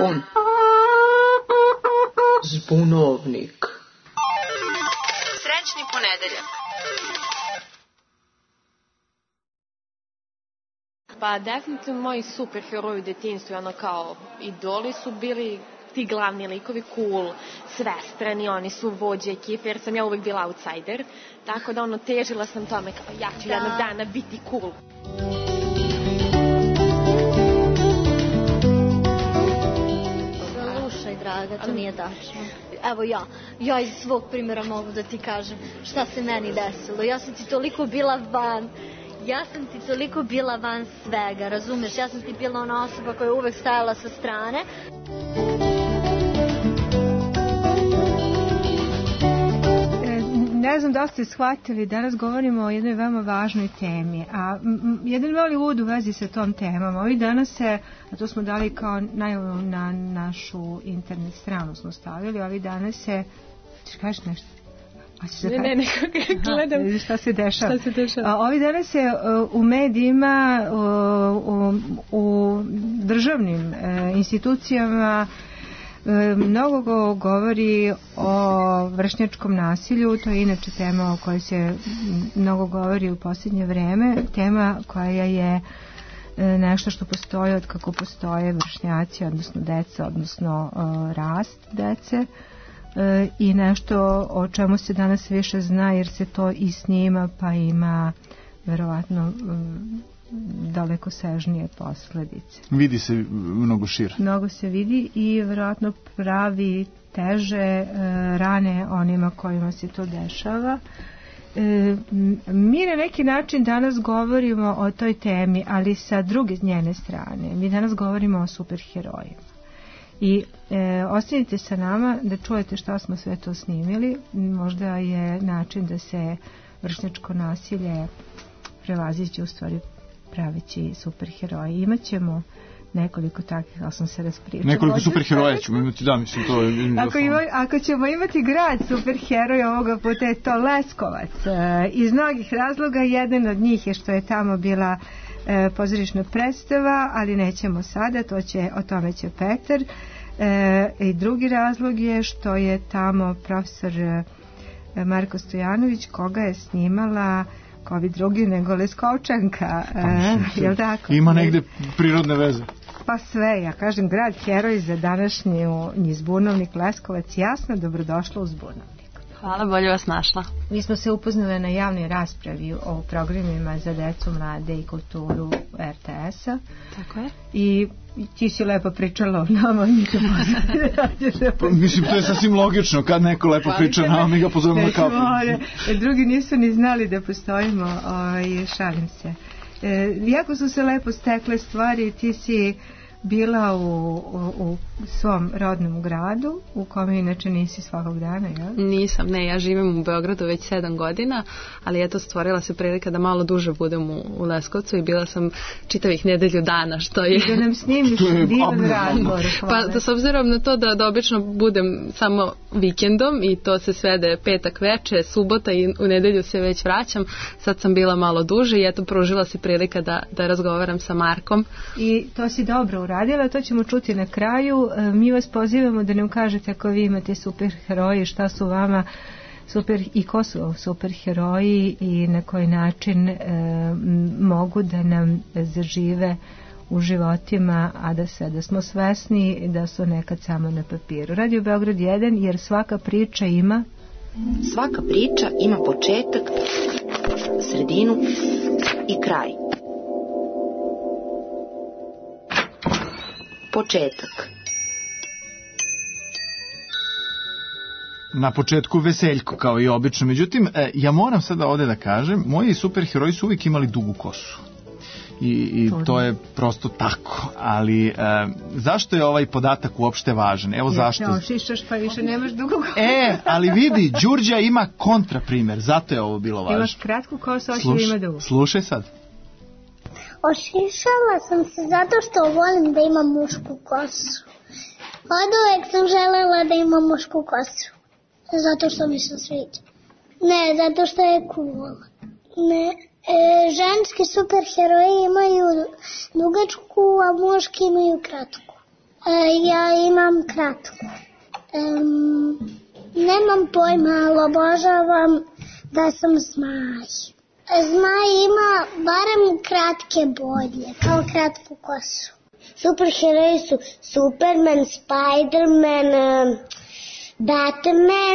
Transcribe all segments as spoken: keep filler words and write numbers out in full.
Zbun. Zbunovnik. Srećni ponedeljak. Pa definitivno moji superheroji u detinjstvu, ono kao idoli su bili ti glavni likovi, cool, svestrani, oni su vođe ekipe, jer sam ja uvek bila outsider, tako da ono težila sam tome kao ja ću da. jednog dana biti cool. Slušaj, draga, to nije tačno. Evo ja, ja iz svog primjera mogu da ti kažem šta se meni desilo. Ja sam ti toliko bila van, ja sam ti toliko bila van svega, razumeš? Ja sam ti bila ona osoba koja je uvek stajala sa strane. Ne znam da ste shvatili, danas govorimo o jednoj veoma važnoj temi, a m, jedan mali uvod u vezi sa tom temom. Ovi danas se, a to smo dali kao najavu na našu internet stranu smo stavili, ovi danas se, ćeš kažeš nešto? Ne, ne, nekako gledam. Aha, šta se dešava. Šta se dešava? A, ovi danas se uh, u medijima, uh, u, u državnim uh, institucijama mnogo govori o vršnjačkom nasilju. To je inače tema o kojoj se mnogo govori u posljednje vreme, tema koja je nešto što postoji od kako postoje vršnjaci, odnosno deca, odnosno rast dece, i nešto o čemu se danas više zna jer se to i snima, pa ima verovatno daleko sežnije posledice. Vidi se mnogo šire. Mnogo se vidi i vjerojatno pravi teže e, rane onima kojima se to dešava. E, mi na neki način danas govorimo o toj temi, ali sa druge njene strane. Mi danas govorimo o superherojima. I e, ostanite sa nama da čujete šta smo sve to snimili. Možda je način da se vršnjačko nasilje prevaziće u stvari praveći superheroji. Imaćemo nekoliko takvih, ali sam se raspričala. Nekoliko superheroja ćemo imati, da, mislim, to je... Ako, ima, ako ćemo imati grad superheroj ovoga puta je to Leskovac. E, iz mnogih razloga, jedan od njih je što je tamo bila e, pozorišna predstava, ali nećemo sada, to će, o tome će Petar. E, I drugi razlog je što je tamo profesor e, Marko Stojanović, koga je snimala ko bi drugi nego Leskovčanka, pa, je li tako? Ima negde prirodne veze. Pa sve, ja kažem grad heroj za današnju Zbunovnik Leskovac, jasno, dobrodošla u Zbunovnik. Hvala, bolje vas našla. Mi smo se upoznali na javnoj raspravi o programima za decu, mlade i kulturu er te es-a. Tako je. I ti si lepo pričala o nama i mi te pozvali. Pa, mislim, to je sasvim logično, kad neko lepo pa, priča nama, mi ga pozovemo na kafu. Drugi nisu ni znali da postojimo, o, šalim se. E, jako su se lepo stekle stvari, ti si bila u, u, u svom rodnom gradu, u kome inače nisi svakog dana, jel? Nisam, ne, ja živim u Beogradu već sedam godina, ali eto stvorila se prilika da malo duže budem u, u Leskovcu i bila sam čitavih nedelju dana, što je... I da nam snimiš divan razgovor. Pa da, s obzirom na to da, da obično budem samo vikendom i to se svede petak veče, subota i u nedelju se već vraćam, sad sam bila malo duže i eto pružila se prilika da, da razgovaram sa Markom. I to si dobro uradila, to ćemo čuti na kraju. Mi vas pozivamo da nam kažete ako vi imate superheroji, šta su vama super i ko su superheroji i na koji način e, mogu da nam zažive u životima, a da se da smo svesni da su nekad samo na papiru. Radio Beograd jedan, jer svaka priča ima svaka priča ima početak, sredinu i kraj. Početak. Na početku veseljko, kao i obično. Međutim, ja moram sada ovde da kažem, moji superheroji su uvijek imali dugu kosu. I, i to je prosto tako. Ali e, zašto je ovaj podatak uopšte važan? Evo zašto. Ja, šišaš pa više nemaš dugu kosu. E, ali vidi, Đurđa ima kontraprimer, zato je ovo bilo važno. Imaš kratku kosu, hoće da ima dugu. Slušaj sad. Ošišala sam se zato što volim da imam mušku kosu. Od uvek sam želela da imam mušku kosu. Zato što mi se sviđa. Ne, zato što je cool. Ne, e, ženski superheroji imaju dugačku, a muški imaju kratku. Ja imam kratku. Um, nemam pojma, ali obožavam da sam zmaj. Zmaj ima barem kratke boje, kao kratku kosu. Superheroji su Superman, Spiderman, um, Batman,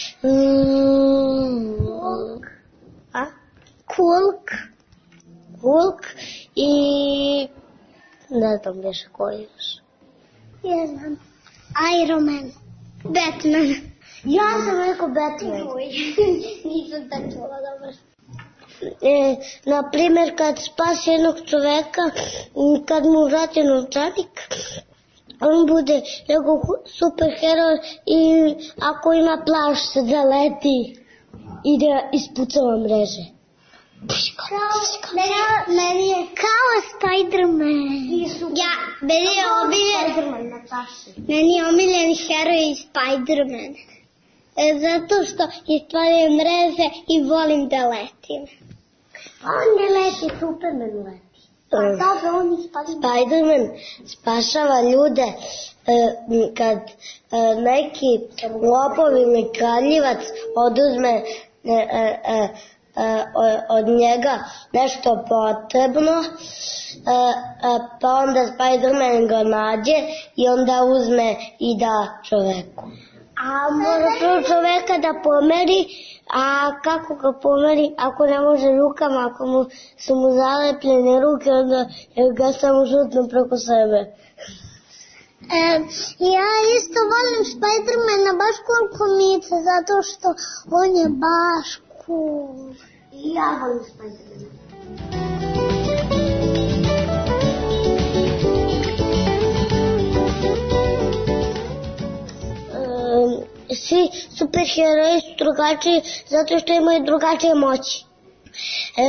um, a? Hulk, Hulk i ne znam više koji još. Ja znam. Iron Man. Batman. Ja sam rekao Batman. Nisam tako dobro. E, na primjer, kad spasi jednog čoveka, kad mu vrati novčanik, on bude njegov superheroj i ako ima plaž se da leti i da ispucava mreže. Meni, meni je kao Spider-Man. Ja, meni je omiljen, meni je omiljen heroj Spider-Man. E, zato što ispravljaju mreže i volim da letim. On ne leti, Superman leti. Dobro, on je Spider-Man. Spider-Man spašava ljude e, kad e, neki lopov ili kradljivac oduzme e, e, e, od njega nešto potrebno, pa onda Spider-Man ga nađe i onda uzme i da čoveku. A mora prvo čoveka da pomeri, a kako ga pomeri ako ne može rukama, ako mu su mu zalepljene ruke, onda ga samo šutnu preko sebe. E, ja isto volim Spider-mana baš koliko zato što on je baš cool. I ja volim Spider-mana. E, svi superheroji su drugačiji zato što imaju drugačije moći. E,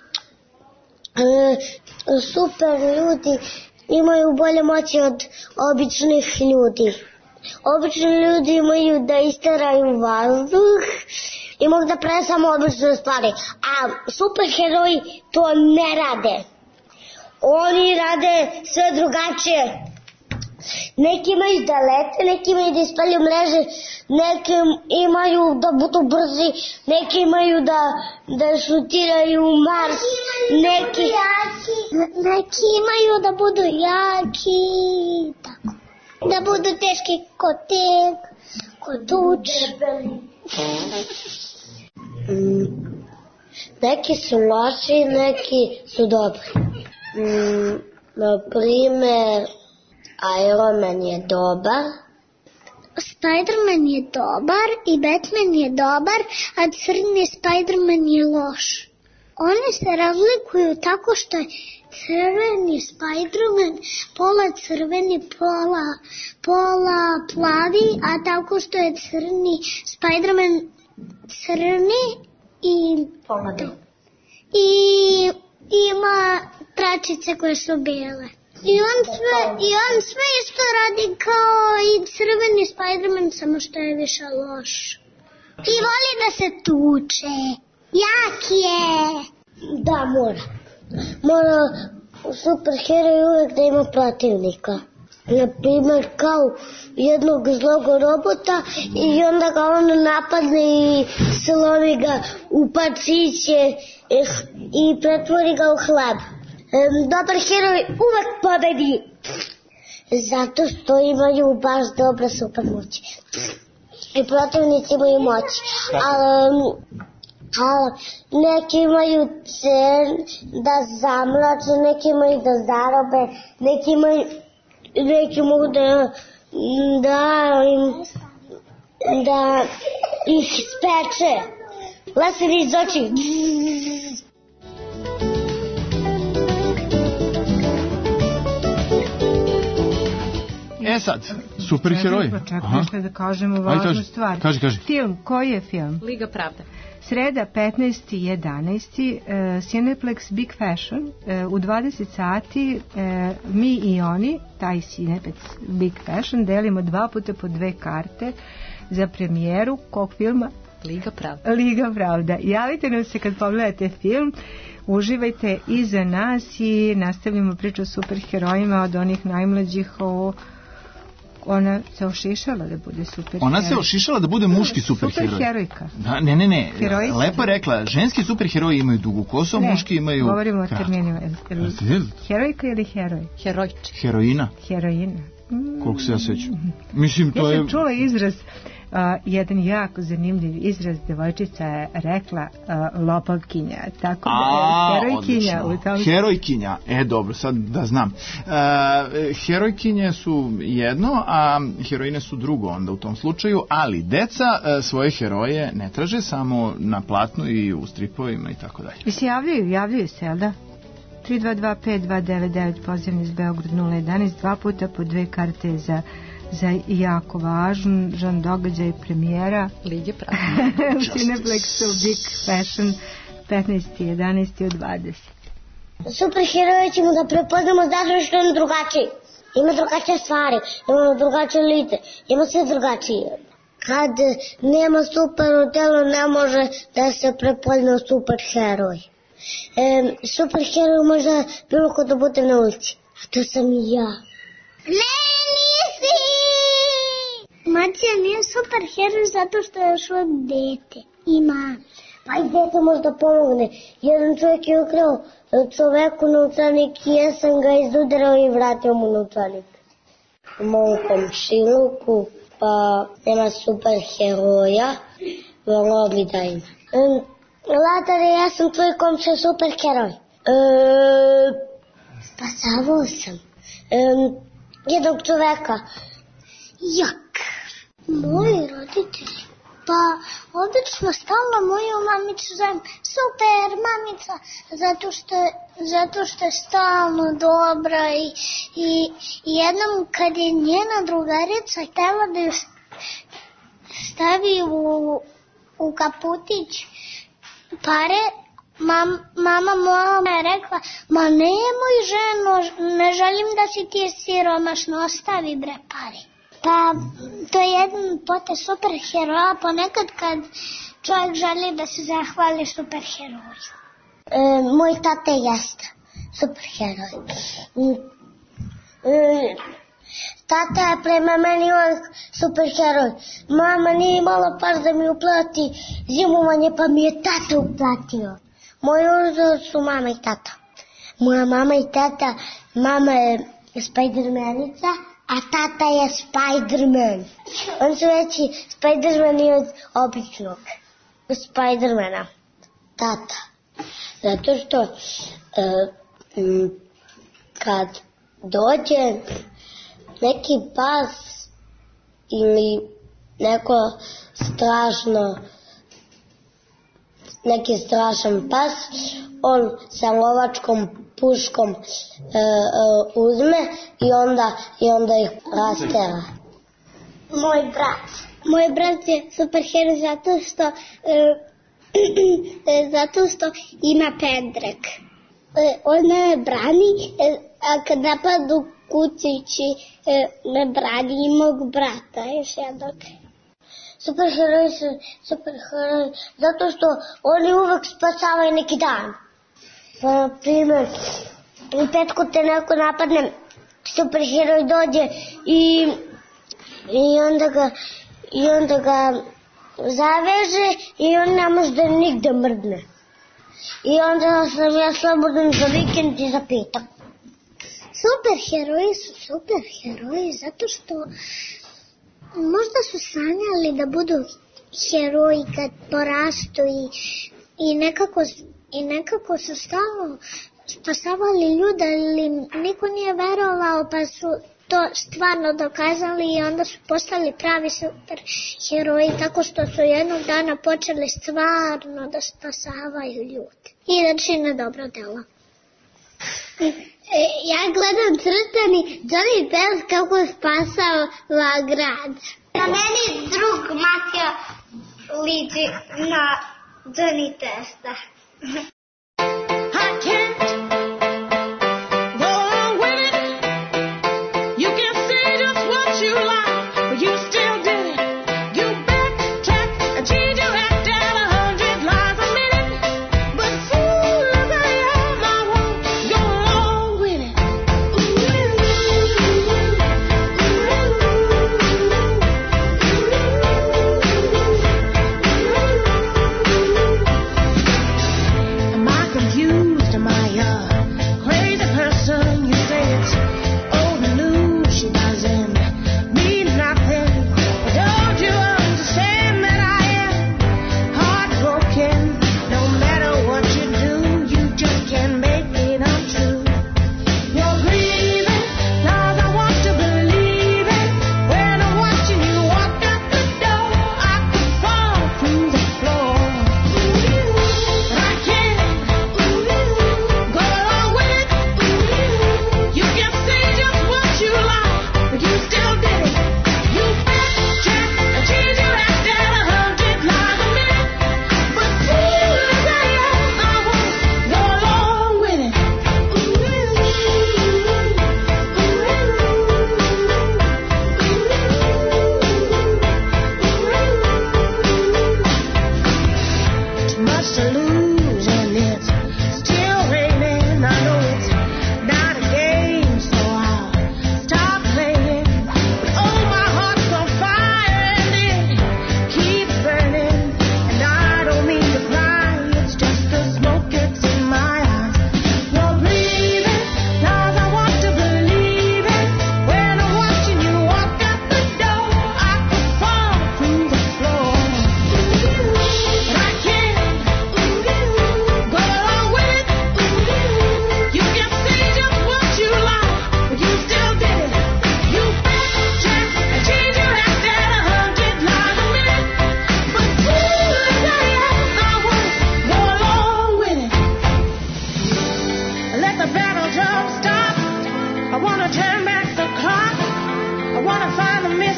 e, super ljudi imaju bolje moći od običnih ljudi. Obični ljudi imaju da isteraju vazduh i mogu da prave samo obične stvari. A superheroji to ne rade. Oni rade sve drugačije. Neki imaju da lete, neki imaju da ispalju mreže, neki imaju da budu brzi, neki imaju da, da šutiraju u Mars, neki, neki imaju da budu jaki, tako. Da budu teški ko tek, ko tuč. Mm, neki su loši, neki su dobri. Mm, na primer, Iron Man je dobar. Spider-Man je dobar i Batman je dobar, a crni Spider-Man je loš. Oni se razlikuju tako što je crveni Spider-Man pola crveni, pola, pola plavi, a tako što je crni Spider-Man crni i, i ima tračice koje su bijele. I on sve, i on sve isto radi kao i crveni Spider-Man, samo što je više loš. I voli da se tuče. Jak je. Da, mora. Mora superheroj uvek da ima protivnika. Naprimer kao jednog zlog robota i onda ga on napadne i slomi ga u paciće i pretvori ga u hleb. Dobar heroj uvek pobedi. Zato što imaju baš dobre supermoći. I protivnici imaju moć. Ali, ali neki imaju cen da zamlače, neki imaju da zarobe, neki imaju, neki mogu da da da ih speče. Laser iz oči. E sad, superheroji. Čekaj, nešto da kažemo važnu stvar. Kaži, kaži. Film, koji je film? Liga pravde. Sreda petnaesti jedanaesti Uh, Cineplex Big Fashion. Uh, u dvadeset sati uh, mi i oni, taj Cineplex Big Fashion, delimo dva puta po dve karte za premijeru kog filma? Liga pravde. Liga pravda. Javite nam se kad pogledate film. Uživajte i za nas i nastavljamo priču o superherojima od onih najmlađih o ona se ošišala da bude super Ona heroj. se ošišala da bude muški superheroj. Superherojka. Da, ne, ne, ne. Herojica. Lepo je rekla, ženski superheroji imaju dugu kosu, a Ne, muški imaju govorimo o kratko. terminima. Jel- jel- Herojka ili heroj? Herojče. Heroina, Heroina. koliko se ja sećam. Mislim, to Ja je... sam čula izraz, a, jedan jako zanimljiv izraz, devojčica je rekla a, lopavkinja, tako da A, je herojkinja u odlično. tom... Herojkinja, e dobro, sad da znam. E, herojkinje su jedno, a heroine su drugo onda u tom slučaju, ali deca e, svoje heroje ne traže samo na platnu i u stripovima i tako dalje. I se javljaju, javljaju se, jel da? tri dva dva pet dva devet devet, pozivni iz Beograd nula jedanaest, dva puta po dve karte za, za jako važan žan događaj premijera Lige pravi. u Cineplexu Big Fashion petnaesti jedanaesti od dvadeset. Superheroje ćemo da prepoznamo zato što on drugačiji. Ima drugačije stvari, ima drugačije lice, ima sve drugačije. Kad nema super u telu, ne može da se prepozna superheroj. E, superheroj možda bilo ko da bude na ulici, a to sam i ja. Ne, nisi! Macija nije superheroj zato što je još od dete. Ima. Pa i dete možda pomogne. Jedan čovjek je ukrao čoveku novčanik i ja sam ga izudarao i vratio mu novčanik. U mom komšiluku pa nema superheroja, volao bi da ima. Um, Latare, ja sam tvoj komšija superheroj. E, spasavao sam e, jednog čoveka. Jak. Moji roditelji. Pa, obično stalno moju mamicu zovem super mamica, zato što, zato što je stalno dobra i, i, i jednom kad je njena drugarica htjela da ju stavi u, u kaputić pare, mam, mama moja je rekla, ma nemoj ženo, ne želim da si ti siromašno, ostavi bre pare. Pa, to je jedan potez superheroja, ponekad kad čovjek želi da se zahvali superheroju. E, moj tata jeste superheroj. E, tata je prema meni uvijek superheroj. Mama nije imala par da mi uplati zimovanje, pa mi je tata uplatio. Moji uzor su mama i tata. Moja mama i tata, mama je Spidermanica, a tata je Spiderman. On su veći Spidermani od običnog Spidermana. Tata. Zato što e, m, kad dođe neki pas ili neko strašno neki strašan pas, on sa lovačkom puškom e, e, uzme i onda, i onda ih rastera. Moj brat. Moj brat je superheroj zato što e, zato što ima pendrek. E, on me brani, e, a kad napadu kucići e, me brani i mog brata još jednog. Superheroji su superheroji zato što oni uvek spasavaju neki dan. Pa, na primjer, u petku te neko napadne, superheroj dođe i, i, onda ga, i onda ga zaveže i on ne može da nigde mrdne. I onda sam ja slobodan za vikend i za petak. Superheroji su superheroji zato što možda su sanjali da budu heroji kad porastu i, i, nekako, i nekako su stalno spasavali ljude, ali niko nije verovao pa su to stvarno dokazali i onda su postali pravi super heroji tako što su jednog dana počeli stvarno da spasavaju ljude i da čine dobro delo. Ja gledam crtani Johnny Test kako je spasao grad. Na meni drug Matija liči na Johnny Testa.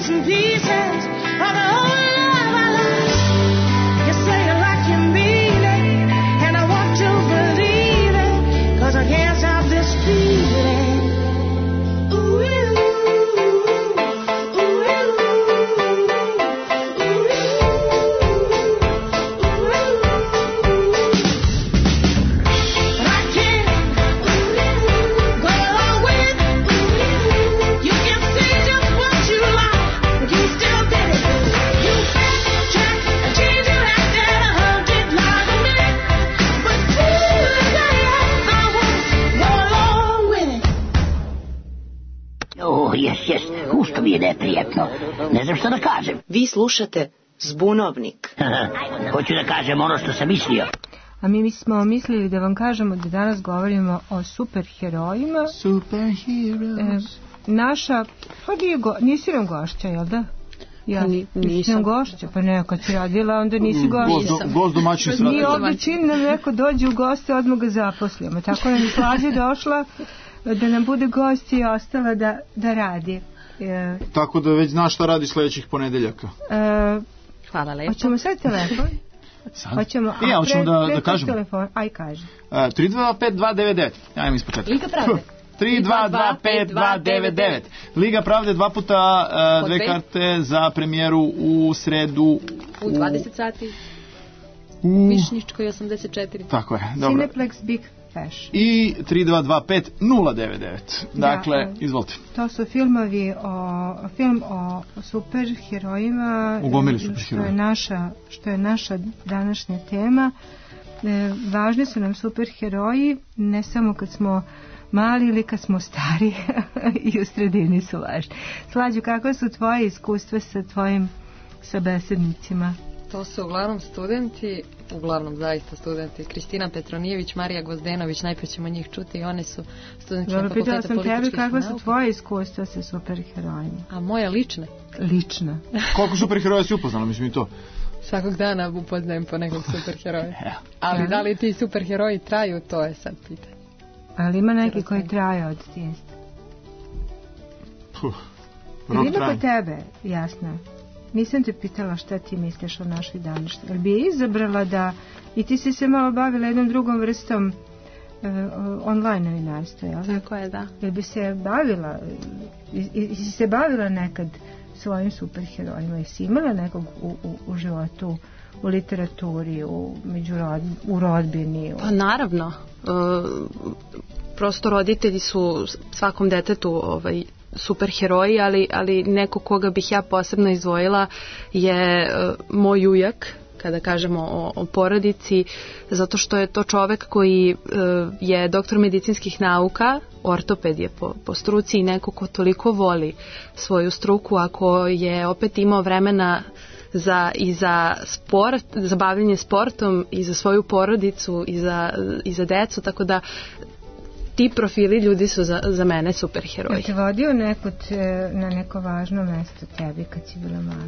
bits and pieces of the whole love I lost. You say you like you mean it, and I want to believe it, 'cause I can't stop this feeling. Jes, jes, ušto mi je neprijetno. Ne znam što da kažem. Vi slušate Zbunovnik. Hoću da kažem ono što sam mislio. A mi smo mislili da vam kažemo da danas govorimo o superherojima. Superheroes. E, naša, pa nije go, nisi nam gošća, jel da? Ja Ni, nisi nam gošća, pa ne, kad si radila, onda nisi gošća. Gost, gost domaćin s Mi ovdje čim nam neko dođe u goste, odmah ga zaposlimo. Tako nam je Slađa došla da nam bude gost i ostala da, da radi. E, Tako da već znaš šta radi sledećih ponedeljaka. E, Hvala lepo. Hoćemo sad telefon? Sad? Hoćemo, E, ja, hoćemo da, da kažem. Telefon, aj kaži. Uh, tri dva pet dva devet devet. Ajmo iz početka. Liga pravde. tri dva dva pet dva devet devet. Liga pravde dva puta uh, dve karte za premijeru u sredu. U dvadeset sati. U Višnjičkoj osamdeset četiri. Tako je, dobro. Cineplex Big Fashion. I tri dva dva pet nula devet devet. Dakle, da, izvolite. To su filmovi o, film o superherojima. U gomili što superheroja. je naša, što je naša današnja tema. E, važni su nam superheroji, ne samo kad smo mali ili kad smo stari, i u sredini su važni. Slađu, kako su tvoje iskustva sa tvojim sabesednicima? To su uglavnom studenti, uglavnom zaista studenti. Kristina Petronijević, Marija Gvozdenović, najprije ćemo njih čuti i one su studenti na fakulteta političkih nauka. Pitala sam tebe kako su tvoje iskustva sa superherojima. A moja lične? Lična. Koliko superheroja si upoznala, mislim i to? Svakog dana upoznajem po nekog superheroja. Ali da li ti superheroji traju, to je sad pitanje. Ali ima neki koji traju od djetinjstva. Puh, rok traje. Ima kod tebe, jasno. Nisam te pitala šta ti misliš o našoj današnjoj. Ali bi je izabrala da, i ti si se malo bavila jednom drugom vrstom uh, online novinarstva, jel? Tako je, da. Jel bi se bavila, i, i si se bavila nekad svojim superherojima? I si imala nekog u, u, u životu, u literaturi, u, među rod, u rodbini? U... Pa naravno. Uh, prosto roditelji su svakom detetu ovaj, superheroji, ali, ali neko koga bih ja posebno izdvojila je uh, moj ujak, kada kažemo o, o porodici, zato što je to čovek koji uh, je doktor medicinskih nauka, ortoped je po, po struci i neko ko toliko voli svoju struku, ako je opet imao vremena za, i za sport, za bavljanje sportom i za svoju porodicu i za, i za decu, tako da ti profili ljudi su za, za mene superheroji. Je te vodio nekud na neko važno mesto tebi kad si bila mala?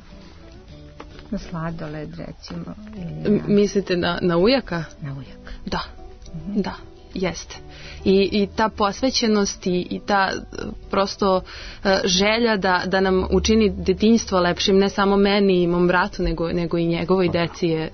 Na sladoled, recimo? Ili na... Mislite na, na ujaka? Na ujaka. Da, mm-hmm. da, jeste. I, i ta posvećenost i, i ta prosto uh, želja da, da nam učini detinjstvo lepšim, ne samo meni i mom bratu, nego, nego i njegovoj deci je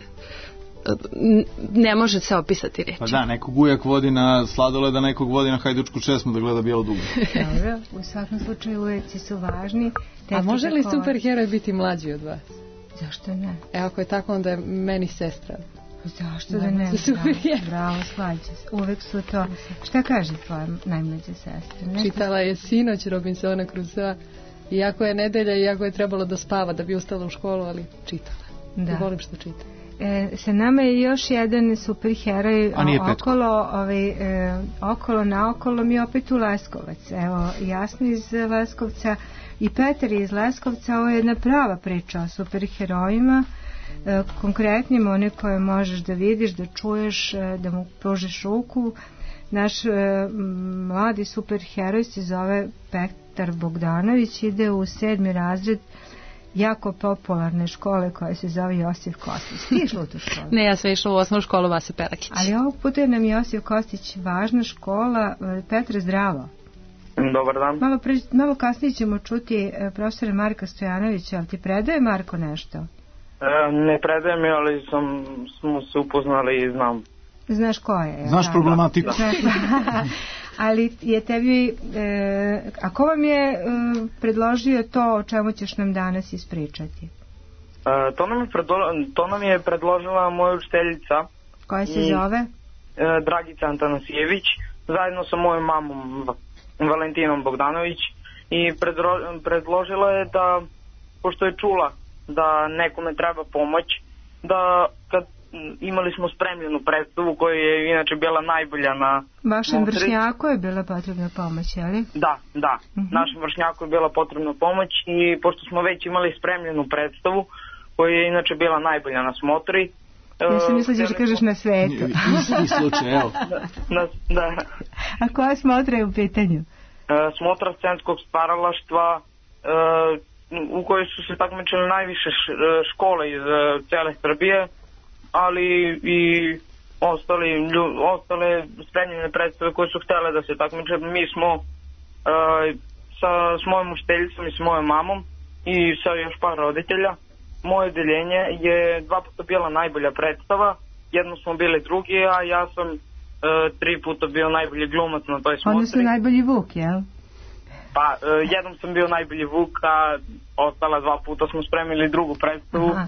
ne može se opisati reći. Pa da, nekog ujak vodi na sladoled, a nekog vodi na hajdučku česmu da gleda bijelo dugo. Dobro, u svakom slučaju ujeci su važni. A može li superheroj biti mlađi od vas? Zašto ne? E, ako je tako, onda je meni sestra. Zašto da ne? Bravo, bravo, slađe. Uvek su to. Šta kaže tvoja najmlađa sestra? Nešto... Čitala je sinoć Robinsona Crusoa. Iako je nedelja, iako je trebalo da spava da bi ustala u školu, ali čitala. Da. I volim što čitam. E, sa nama je još jedan superheroj okolo, ovaj, e, okolo naokolo mi opet u Leskovac. Evo, Jasno iz Leskovca i Petar iz Leskovca. Ovo je jedna prava priča o superherojima, e, konkretnim, one koje možeš da vidiš, da čuješ, e, da mu pružiš ruku. Naš e, mladi superheroj se zove Petar Bogdanović, ide u sedmi razred jako popularne škole koja se zove Josif Kostić. Ti išla u tu školu? Ne, ja sam išla u osnovnu školu Vase Pelakić. Ali ovog puta je nam Josif Kostić važna škola. Petre, zdravo. Dobar dan. Malo, pre, malo kasnije ćemo čuti e, profesora Marka Stojanovića, ali ti predaje Marko nešto? E, ne predaje mi, ali sam, smo se upoznali i znam. Znaš ko je? Znaš problematiku. Ali je tebi, e, a ko vam je e, predložio to o čemu ćeš nam danas ispričati? E, to, nam je predlo, to nam je predložila moja učiteljica. Koja se i, zove? E, Dragica Antanasijević, zajedno sa mojom mamom Valentinom Bogdanović, i predro, predložila je da, pošto je čula da nekome treba pomoć, da kad imali smo spremljenu predstavu koja je inače bila najbolja na vašem Montri. Vršnjaku je bila potrebna pomoć, je li? Da, da. Uh-huh. Našem vršnjaku je bila potrebna pomoć i pošto smo već imali spremljenu predstavu koja je inače bila najbolja na Smotri. Ja sam mislila da kažeš na svetu. Isti slučaj, evo. Na, da. A koja Smotra je u pitanju? Smotra scenskog stvaralaštva u kojoj su se takmičile najviše škole iz cele Srbije, ali i ostali, ostale spremljene predstave koje su htjele da se takmiče. Mi smo uh, sa, s mojom učiteljicom i s mojom mamom i sa još par roditelja, moje odeljenje je dva puta bila najbolja predstava, jednom smo bili drugi, a ja sam uh, tri puta bio najbolji glumac na toj Smotri. Odnosno najbolji Vuk, jel? Pa, uh, jednom sam bio najbolji Vuk, a ostala dva puta smo spremili drugu predstavu. Aha.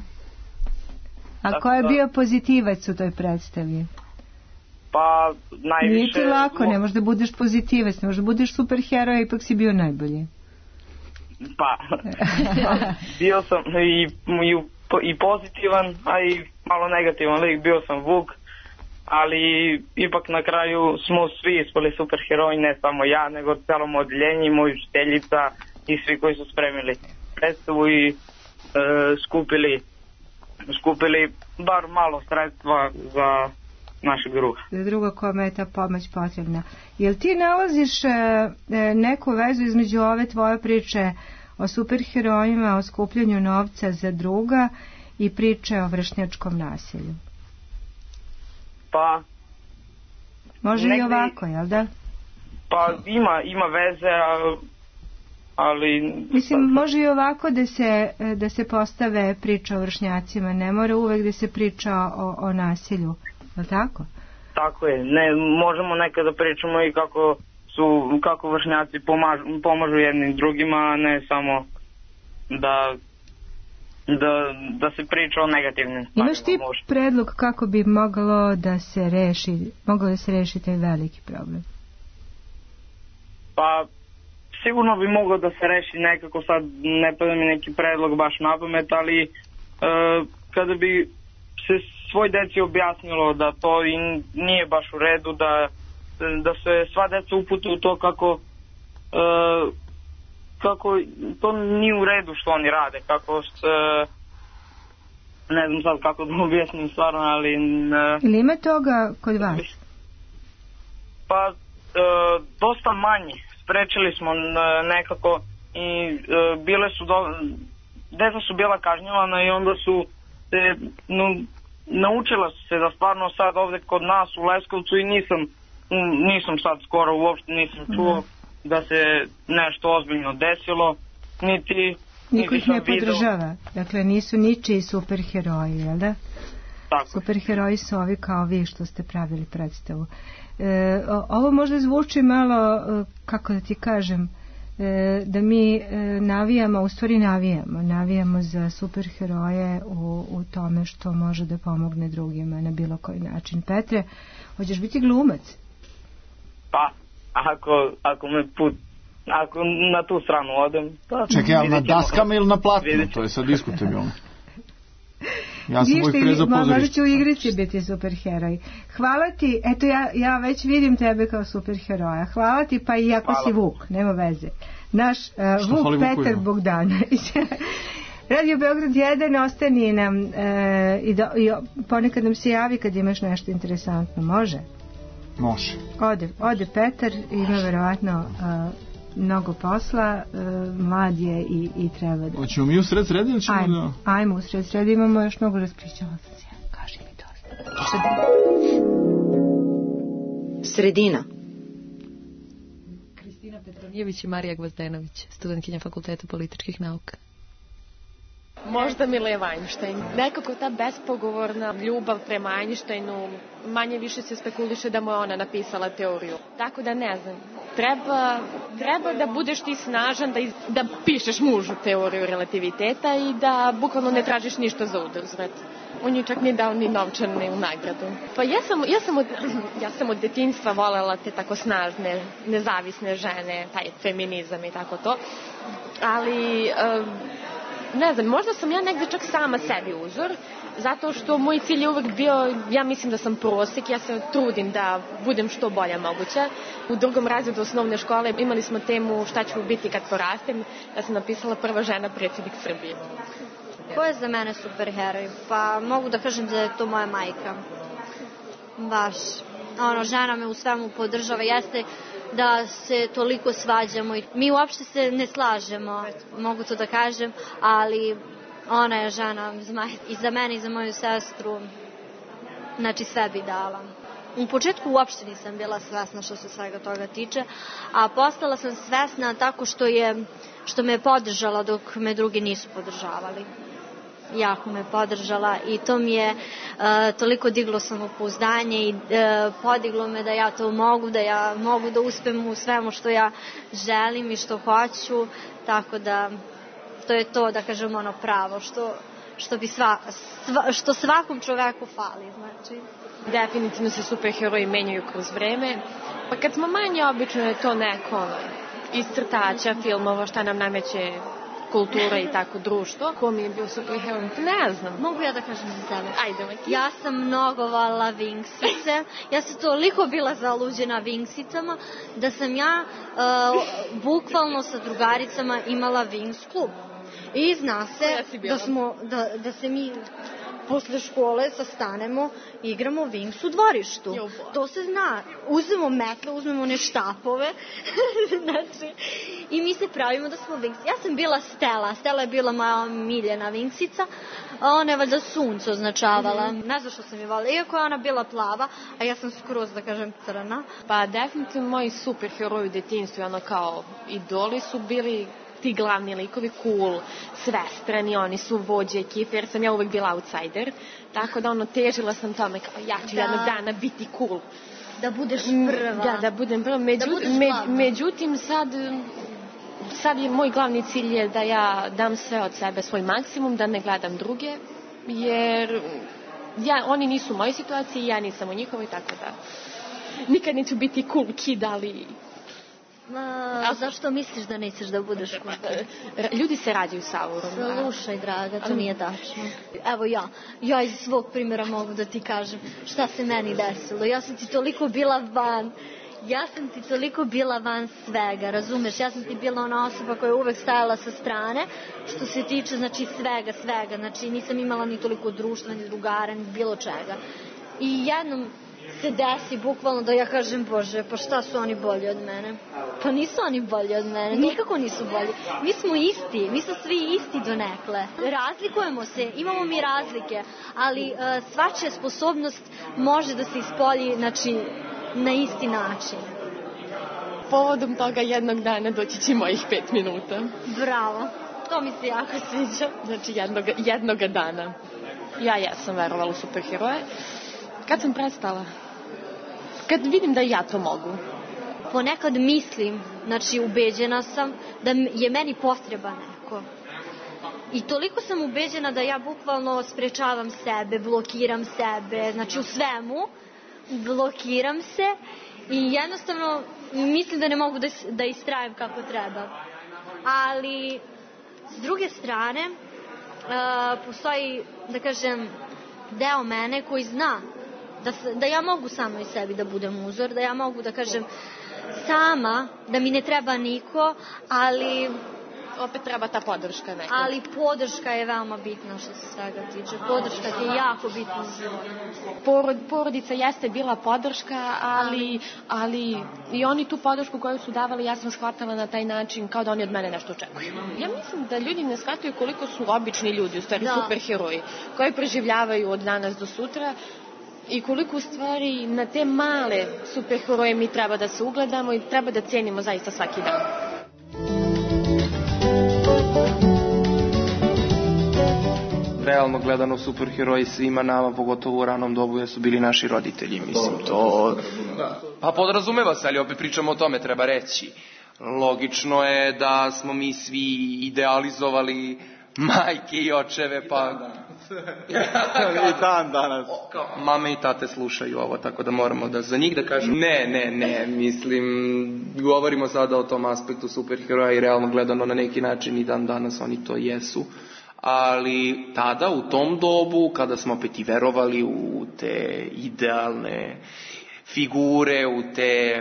A ko je bio pozitivac u toj predstavi? Pa, najviše... Nije ti lako, ne možeš da budeš pozitivac, ne možeš da budeš superheroj, ipak si bio najbolji. Pa, bio sam i, i, i pozitivan, a i malo negativan lik, bio sam Vuk, ali ipak na kraju smo svi ispali superheroji, ne samo ja, nego celom odeljenju, moj učiteljica i svi koji su spremili predstavu i e, skupili skupili bar malo sredstva za našeg druga. Za druga kome je ta pomoć potrebna. Jel ti nalaziš e, neku vezu između ove tvoje priče o superherojima, o skupljanju novca za druga i priče o vršnjačkom nasilju? Pa... Može negdje, i ovako, jel da? Pa ima, ima veze, ali... Mislim, može i ovako da se, da se postave priča o vršnjacima, ne mora uvek da se priča o, o nasilju, je li tako? Tako je, ne, možemo nekada pričamo i kako su, kako vršnjaci pomažu, pomažu jednim drugima, a ne samo da, da, da se priča o negativnim stvarima. Imaš ti predlog kako bi moglo da se reši, moglo da se reši taj veliki problem? Pa, sigurno bi moglo da se reši nekako, sad ne pada mi neki predlog baš na pamet, ali e, kada bi se svoj deci objasnilo da to i nije baš u redu, da, da se sva deca upute u to kako, e, kako to nije u redu što oni rade, kako se, ne znam sad kako da objasnim stvarno, ali... E, ili ima toga kod vas? Pa, e, dosta manje. Sprečili smo nekako i e, bile su do, deca su bila kažnjavana i onda su se, no, naučila su se da stvarno sad ovde kod nas u Leskovcu i nisam nisam sad skoro uopšte nisam čuo mm. da se nešto ozbiljno desilo, niti niko niti ih ne podržava, dakle nisu ničiji superheroji, jel da? Tako. Superheroji su ovi kao vi što ste pravili predstavu. E, ovo možda zvuči malo, kako da ti kažem, e, da mi e, navijamo, u stvari navijamo, navijamo za superheroje u, u tome što može da pomogne drugima na bilo koji način. Petre, hoćeš biti glumac? Pa, ako, ako me put, ako na tu stranu odem... Pa, čekaj, ali na daskama ili na platnu? To je sad diskutabilno. Ja sam uvijek prezao pozorište. Možda ću u igrici biti superheroj. Hvala ti, eto ja, ja već vidim tebe kao superheroja. Hvala ti, pa i ako si Vuk, nema veze. Naš uh, Vuk Petar Bogdanović. Radio Beograd jedan, ostani nam uh, i, do, i ponekad nam se javi kad imaš nešto interesantno. Može? Može. Ode, ode Petar, ima verovatno uh, mnogo posla, uh, mlad je i, i treba da... Hoćemo mi u sred sredi ili ćemo ajmo, da... Ajmo u sred sredi, imamo još mnogo raspričala. Kaži mi to. Sredina. Kristina Petrović. Ronijević i Marija Gvozdenović, studentkinja Fakulteta političkih nauka. Možda Mileva Einstein. Nekako ta bespogovorna ljubav prema Einsteinu, manje više se spekuliše da mu je ona napisala teoriju. Tako da ne znam, treba, treba da budeš ti snažan, da, iz, da pišeš mužu teoriju relativiteta i da bukvalno ne tražiš ništa za udruzret. On je čak nije dao ni novčanu nagradu. Pa ja sam, ja, sam od, ja sam od detinjstva volela te tako snažne, nezavisne žene, taj feminizam i tako to. Ali... Um, ne znam, možda sam ja negde čak sama sebi uzor, zato što moj cilj je uvek bio, ja mislim da sam prosek, ja se trudim da budem što bolja moguća. U drugom razredu osnovne škole imali smo temu šta ću biti kad porastem, ja sam napisala prva žena predsjednik Srbije. Ko je za mene superheroj? Pa mogu da kažem da je to moja majka. Baš. Ono, žena me u svemu podržava, jeste da se toliko svađamo i mi uopšte se ne slažemo, mogu to da kažem, ali ona je žena i za mene i za moju sestru, znači sve bi dala. U početku uopšte nisam bila svesna što se svega toga tiče, a postala sam svesna tako što je, što me je podržala dok me drugi nisu podržavali. Jako me podržala i to mi je uh, toliko diglo samopouzdanje i uh, podiglo me da ja to mogu, da ja mogu da uspem u svemu što ja želim i što hoću, tako da to je to, da kažem, ono pravo što, što, bi sva, sva, što svakom čoveku fali, znači. Definitivno se superheroji menjaju kroz vreme, pa kad smo manje obično je to neko iz crtača, filmova, šta nam nameće kultura i tako društvo. Ko mi je bio superheroj? Ne znam. Mogu ja da kažem za sebe? Ajde, Maki. Ja sam mnogo volila Vinksice. Ja sam toliko bila zaluđena Vinksicama da sam ja uh, bukvalno sa drugaricama imala Vinks klub. I zna se da, smo, da, da se mi posle škole sastanemo i igramo Vinks u dvorištu. Jo, to se zna. Uzmemo metle, uzmemo ne štapove. Znači, i mi se pravimo da smo Vinks. Ja sam bila Stella. Stella je bila moja miljena Vinksica. Ona je valjda sunce označavala. Mm-hmm. Ne znam što sam je volila. Iako je ona bila plava, a ja sam skroz, da kažem, crna. Pa definitivno moji superheroji u detinjstvu, ono kao idoli su bili ti glavni likovi, cool, svestrani, oni su vođe ekipe, jer sam ja uvek bila outsider, tako da ono, težila sam tome kao ja ću da. jednog dana biti cool. Da budeš prva. Da, da budem prva. Među, da me, međutim, sad, sad je moj glavni cilj je da ja dam sve od sebe, svoj maksimum, da ne gledam druge, jer ja, oni nisu u mojoj situaciji, ja nisam u njihovoj, tako da nikad neću biti cool kid, ali... A zašto misliš da nećeš da budeš cool? Ljudi se rađaju saurom. Slušaj, draga, to nije tačno. Evo ja, ja iz svog primjera mogu da ti kažem šta se meni desilo. Ja sam ti toliko bila van, ja sam ti toliko bila van svega, razumeš? Ja sam ti bila ona osoba koja je uvek stajala sa strane, što se tiče, znači, svega, svega. Znači, nisam imala ni toliko društva, ni drugara, ni bilo čega. I jednom se desi bukvalno da ja kažem, Bože, pa šta su oni bolji od mene? Pa nisu oni bolji od mene, nikako nisu bolji. Mi smo isti, mi smo svi isti donekle. Razlikujemo se, imamo mi razlike, ali uh, svačija sposobnost može da se ispolji, znači, na isti način. Povodom toga jednog dana doći će mojih pet minuta. Bravo, to mi se jako sviđa. Znači, jednog, jednog dana. Ja jesam verovala u superheroje. Kad sam prestala? Kad vidim da ja to mogu. Ponekad mislim, znači ubeđena sam da je meni potreba neko. I toliko sam ubeđena da ja bukvalno sprečavam sebe, blokiram sebe, znači u svemu blokiram se i jednostavno mislim da ne mogu da, da istrajem kako treba. Ali s druge strane uh, postoji, da kažem, deo mene koji zna Da, da ja mogu samo i sebi da budem uzor, da ja mogu da kažem sama, da mi ne treba niko, ali opet treba ta podrška neka. Ali podrška je veoma bitna što se svega tiče. Podrška ti je jako bitna u životu. Porod, porodica jeste bila podrška, ali, ali i oni tu podršku koju su davali, ja sam shvatala na taj način kao da oni od mene nešto očekuju. Ja mislim da ljudi ne shvataju koliko su obični ljudi, u stvari da. Superheroji, koji preživljavaju od danas do sutra. i koliko u stvari na te male superheroje mi treba da se ugledamo i treba da cenimo zaista svaki dan. Realno gledano superheroji svima nama, pogotovo u ranom dobu, jer su bili naši roditelji, mislim, to... Pa podrazumeva se, ali opet pričamo o tome, treba reći. Logično je da smo mi svi idealizovali majke i očeve, pa... I dan danas. Mame i tate slušaju ovo, tako da moramo da za njih da kažem... Ne, ne, ne, mislim, govorimo sada o tom aspektu superheroja i realno gledano na neki način i dan danas oni to jesu. Ali tada, u tom dobu, kada smo opet i verovali u te idealne figure, u te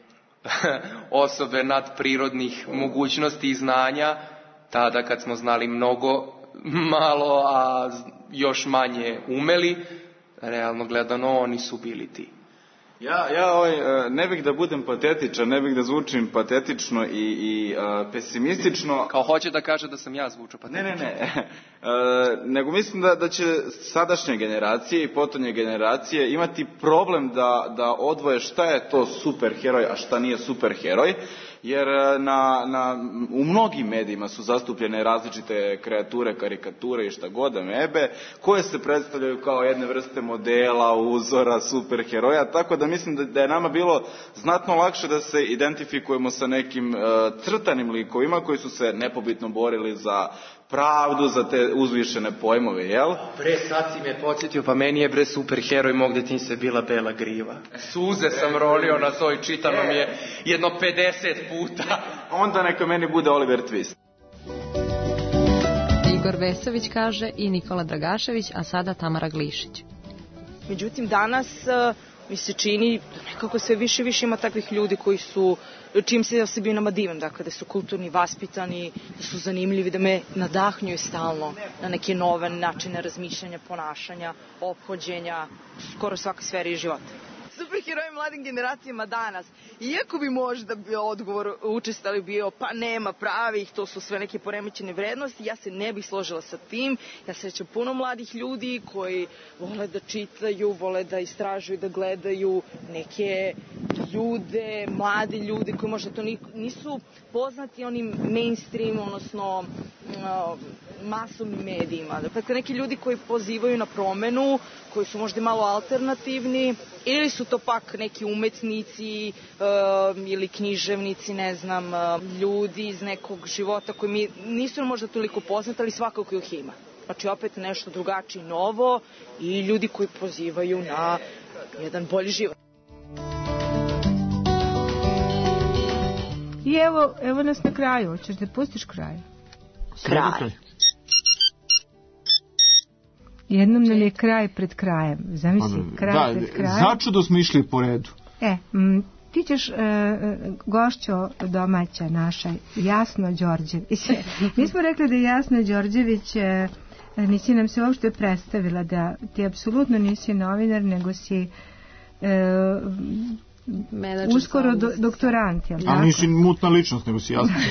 osobe nadprirodnih mogućnosti i znanja, tada kad smo znali mnogo malo, a još manje umeli, realno gledano oni su bili ti. Ja, ja ovaj, ne bih da budem patetičan, ne bih da zvučim patetično i, i uh, pesimistično. Kao hoće da kaže da sam ja zvučao patetično. Ne, ne, ne. Uh, nego mislim da, da će sadašnje generacije i potonje generacije imati problem da, da odvoje šta je to superheroj, a šta nije superheroj. Jer na, na, u mnogim medijima su zastupljene različite kreature, karikature i šta god amebe, koje se predstavljaju kao jedne vrste modela, uzora, superheroja, tako da mislim da, da je nama bilo znatno lakše da se identifikujemo sa nekim uh, crtanim likovima koji su se nepobitno borili za pravdu, za te uzvišene pojmove, jel? Bre, sad si me podsjetio, pa meni je bre superheroj mog detinjstva bila Bela Griva. Suze sam rolio na to i čitano mi je jedno pedeset puta. Onda neka meni bude Oliver Twist. Igor Vesović kaže i Nikola Dragašević, a sada Tamara Glišić. Međutim, danas mi se čini da nekako sve više više ima takvih ljudi koji su, čim se osobinama divim, dakle da su kulturni, vaspitani, da su zanimljivi, da me nadahnjuju stalno na neke nove načine razmišljanja, ponašanja, ophođenja, skoro svake sferi života. Superheroji mladim generacijama danas, iako bi možda bio odgovor učestali bio pa nema pravih, to su sve neke poremećene vrednosti, ja se ne bih složila sa tim. Ja srećam puno mladih ljudi koji vole da čitaju, vole da istražuju, da gledaju neke ljude, mlade ljude koji možda to nisu poznati onim mainstream, odnosno masovnim medijima. Dakle, neki ljudi koji pozivaju na promenu, koji su možda malo alternativni, ili su to pak neki umetnici uh, ili književnici, ne znam, uh, ljudi iz nekog života koji mi nisu možda toliko poznati, ali svakako ih ima. Znači opet nešto drugačije, novo i ljudi koji pozivaju na jedan bolji život. I evo, evo nas na kraju. Hoćeš da pustiš kraj? Kraj. Jednom nam je kraj pred krajem. Zamisli, kraj da, pred krajem. Začudo smo išli po redu. E, m, ti ćeš, e, gošćo domaća naša, Jasno Đorđević. Mi smo rekli da je Jasno Đorđević, e, nisi nam se uopšte predstavila, da ti apsolutno nisi novinar, nego si e, Menadžer uskoro do, doktorant. Je li A nisi mutna ličnost, nego si Jasno.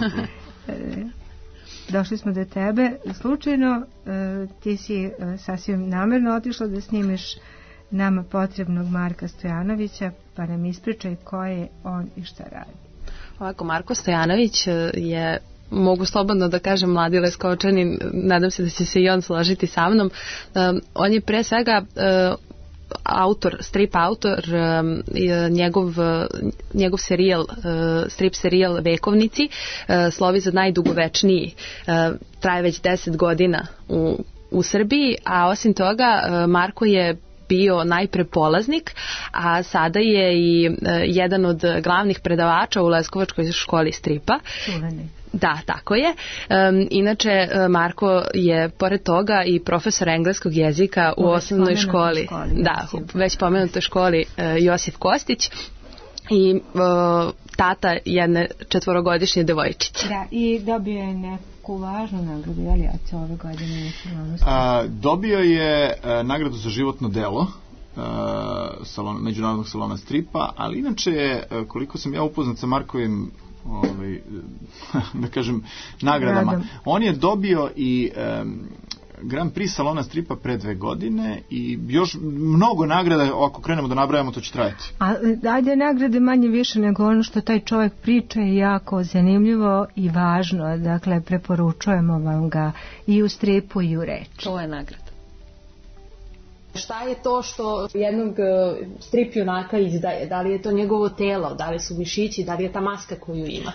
Došli smo do tebe slučajno, ti si sasvim namerno otišla da snimiš nama potrebnog Marka Stojanovića, pa nam ispričaj ko je on i šta radi. Ovako, Marko Stojanović je, mogu slobodno da kažem, mladi Leskovčanin, nadam se da će se i on složiti sa mnom. On je pre svega autor, strip autor, njegov, njegov serijal, strip serijal Vekovnici slovi za najdugovečniji, traje već deset godina u, u Srbiji, a osim toga Marko je bio najpre polaznik, a sada je i jedan od glavnih predavača u Leskovačkoj školi stripa. Čuveni. Da, tako je. Um, inače, Marko je pored toga i profesor engleskog jezika u, u osnovnoj školi. školi da, u već pomenutoj školi uh, Josif Kostić i uh, tata jedne četvorogodišnje devojčice. Da, i dobio je neku važnu nagradu, je li, a ove godine a, dobio je a, nagradu za životno delo a, salon, Međunarodnog salona stripa, ali inače, a, koliko sam ja upoznat sa Markovim ovaj, da kažem, nagradama. On je dobio i um, Grand Prix salona stripa pre dve godine i još mnogo nagrada, ako krenemo da nabrajamo, to će trajati. A ajde, nagrade manje više nego ono što taj čovjek priča je jako zanimljivo i važno, dakle preporučujemo vam ga i u stripu i u reči. To je nagrada. Šta je to što jednog strip junaka izdaje? Da li je to njegovo telo, da li su mišići, da li je ta maska koju ima?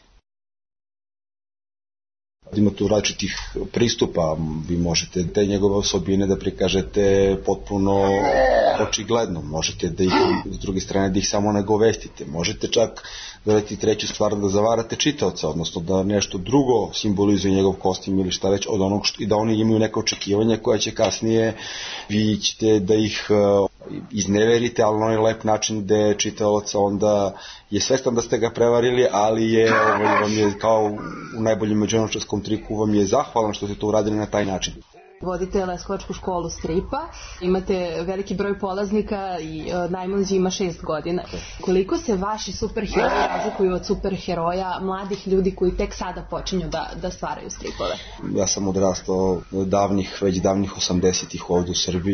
Ima tu različitih pristupa, vi možete te njegove osobine da prikažete potpuno očigledno, možete da ih, s druge strane, da ih samo nagovestite, možete čak da radite treću stvar, da zavarate čitaoca, odnosno da nešto drugo simbolizuje njegov kostim ili šta već od onog što, i da oni imaju neke očekivanja koja će kasnije, vi ćete da ih uh, izneverite, ali na onaj lep način gde čitaoca onda je svestan da ste ga prevarili, ali je, ovaj, vam je kao u najboljem međunarodnom triku, vam je zahvalan što ste to uradili na taj način. Vodite Leskovačku školu stripa, imate veliki broj polaznika i uh, najmlađi ima šest godina. Koliko se vaši superheroji razlikuju od superheroja mladih ljudi koji tek sada počinju da, da stvaraju stripove? Ja sam odrastao davnih, već davnih osamdesetih ovdje u Srbiji.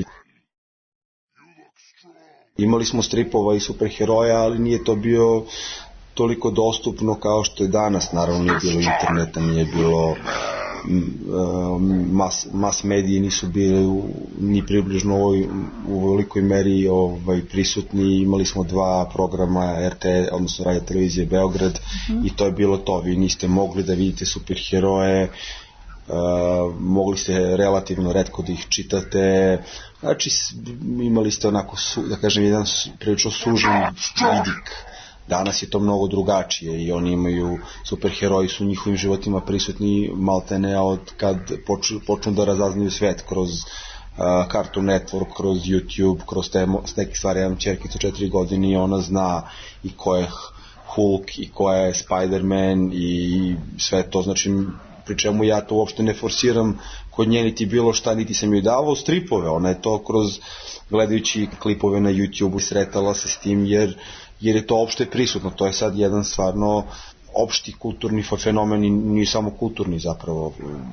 Imali smo stripova i superheroja, ali nije to bio toliko dostupno kao što je danas. Naravno nije bilo interneta, nije bilo mas, mas mediji, nisu bili u, ni približno u, ovoj, u velikoj meri ovaj, prisutni. Imali smo dva programa R T, odnosno Radio Televizije Beograd, mm-hmm. i to je bilo to. Vi niste mogli da vidite superheroje, Uh, mogli ste relativno retko da ih čitate, znači imali ste onako, su, da kažem, jedan prilično sužen vidik. Danas je to mnogo drugačije i oni imaju, superheroji su u njihovim životima prisutni maltene od kad počnu, počnu da razaznaju svet kroz uh, Cartoon Network, kroz YouTube, kroz te neke stvari. Jedan čerkica četiri godine i ona zna i ko je Hulk i ko je Spider-Man i sve to, znači pri čemu ja to uopšte ne forsiram kod nje niti bilo šta, niti sam joj davao stripove, ona je to kroz gledajući klipove na YouTube sretala se s tim jer, jer je to opšte prisutno, to je sad jedan stvarno opšti kulturni fenomen i nije samo kulturni zapravo.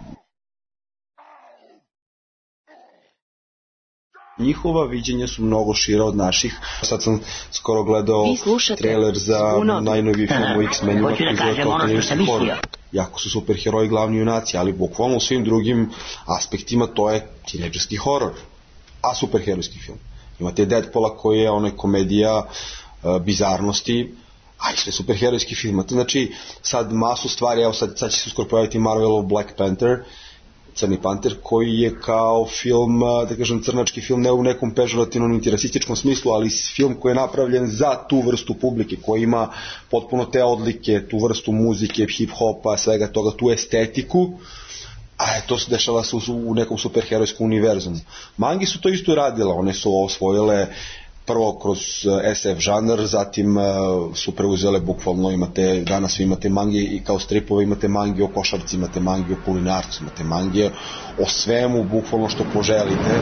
Njihova viđenja su mnogo šira od naših. Sad sam skoro gledao trailer za najnoviji film o X-menima koji zove kao klinički horor. Jako su superheroji glavni junaci, ali bukvalno u svim drugim aspektima to je tinejdžerski horor, a superherojski film. Imate Deadpoola koji je onaj komedija uh, bizarnosti, a isto je superherojski film. Znači sad masu stvari, evo sad, sad će se uskoro pojaviti Marvelov Black Panther, Crni panter, koji je kao film, da kažem, crnački film, ne u nekom pežorativnom niti rasističkom smislu, ali film koji je napravljen za tu vrstu publike, koji ima potpuno te odlike, tu vrstu muzike, hip-hopa, svega toga, tu estetiku, a to se dešava se u nekom superherojskom univerzumu. Mangi su to isto radile, one su osvojile prvo kroz S F žanr, zatim uh, su preuzele bukvalno, imate, danas vi imate mangi i kao stripove, imate mangi o košarci, imate mangi o kulinarcu, imate mangi o svemu, bukvalno što poželite.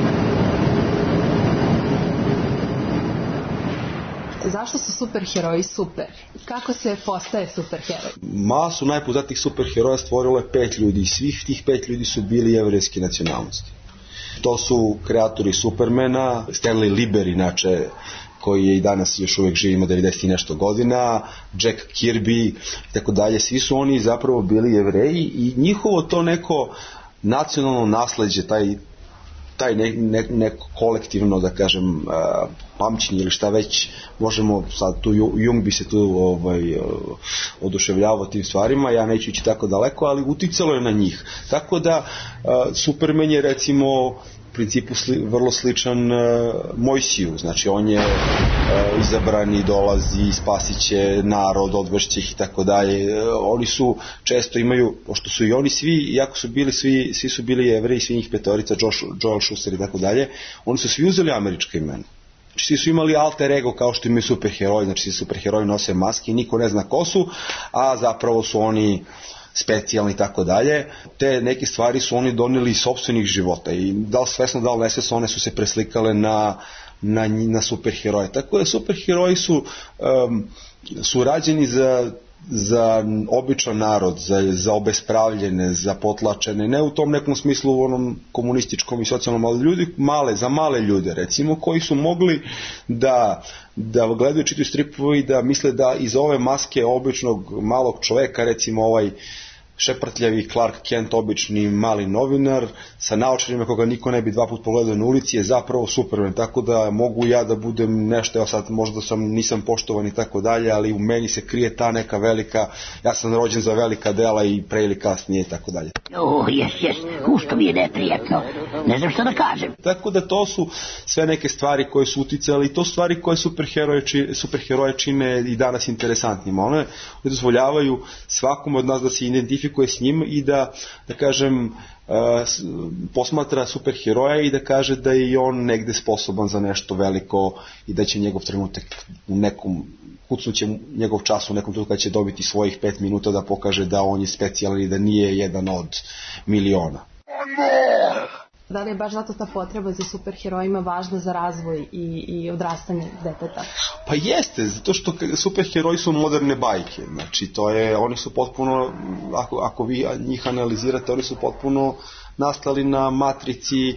Zašto su superheroji super? Kako se postaje superheroj? Masu najpoznatijih superheroja stvorilo je pet ljudi i svih tih pet ljudi su bili jevrejske nacionalnosti. To su kreatori Supermana, Stanley Lieber inače, koji je i danas još uvijek živi, ima devedeset i nešto godina, Jack Kirby i tako dalje. Svi su oni zapravo bili Jevreji i njihovo to neko nacionalno nasleđe, taj, taj ne, ne, neko kolektivno, da kažem, uh, pamćenje ili šta već, možemo sad tu, Jung bi se tu ovaj, uh, oduševljavao tim stvarima, ja neću ići tako daleko, ali uticalo je na njih. Tako da uh, Superman je recimo u principu sli, vrlo sličan uh, Mojsiju, znači on je uh, izabrani, dolazi, spasiće narod, odvešće ih i tako dalje. Oni su često imaju, pošto su i oni svi, jako su bili svi, svi su bili Jevreji, svi njih petorica, Josh, Joel Schuster i tako dalje, oni su svi uzeli američka imena. Znači svi su imali alter ego kao što imaju superheroji, znači svi superheroji nose maske i niko ne zna ko su, a zapravo su oni specijalni i tako dalje. Te neke stvari su oni doneli iz sopstvenih života i da li svesno, da li nesvesno, one su se preslikale na, na, na superheroje. Tako da superheroji su, um, su rađeni za za običan narod, za, za obespravljene, za potlačene, ne u tom nekom smislu u onom komunističkom i socijalnom, ali ljudi male, za male ljude recimo, koji su mogli da, da gledaju, čitaju stripove i da misle da iz ove maske običnog malog čoveka, recimo ovaj šeprtljavi Clark Kent, obični mali novinar sa naočarima koga niko ne bi dva put pogledao na ulici, je zapravo Superman, tako da mogu ja da budem nešto, evo sad možda sam, nisam poštovan i tako dalje, ali u meni se krije ta neka velika, ja sam rođen za velika dela i pre ili kasnije i tako dalje. O, jes, jes, ušto mi je neprijatno, ne znam što da kažem. Tako da to su sve neke stvari koje su uticale i to stvari koje superheroje, superheroje čine i danas interesantnima. One dozvoljavaju svakom od nas da se identifikuje s njim i da, da kažem, uh, posmatra superheroja i da kaže da je i on negde sposoban za nešto veliko i da će njegov trenutak u nekom, kucnuće njegov čas u nekom trenutku kada će dobiti svojih pet minuta da pokaže da on je specijalan i da nije jedan od miliona. Da li je baš zato ta potreba za superherojima važna za razvoj i, i odrastanje deteta? Pa jeste, zato što superheroji su moderne bajke. Znači, to je, oni su potpuno, ako, ako vi njih analizirate, oni su potpuno nastali na matrici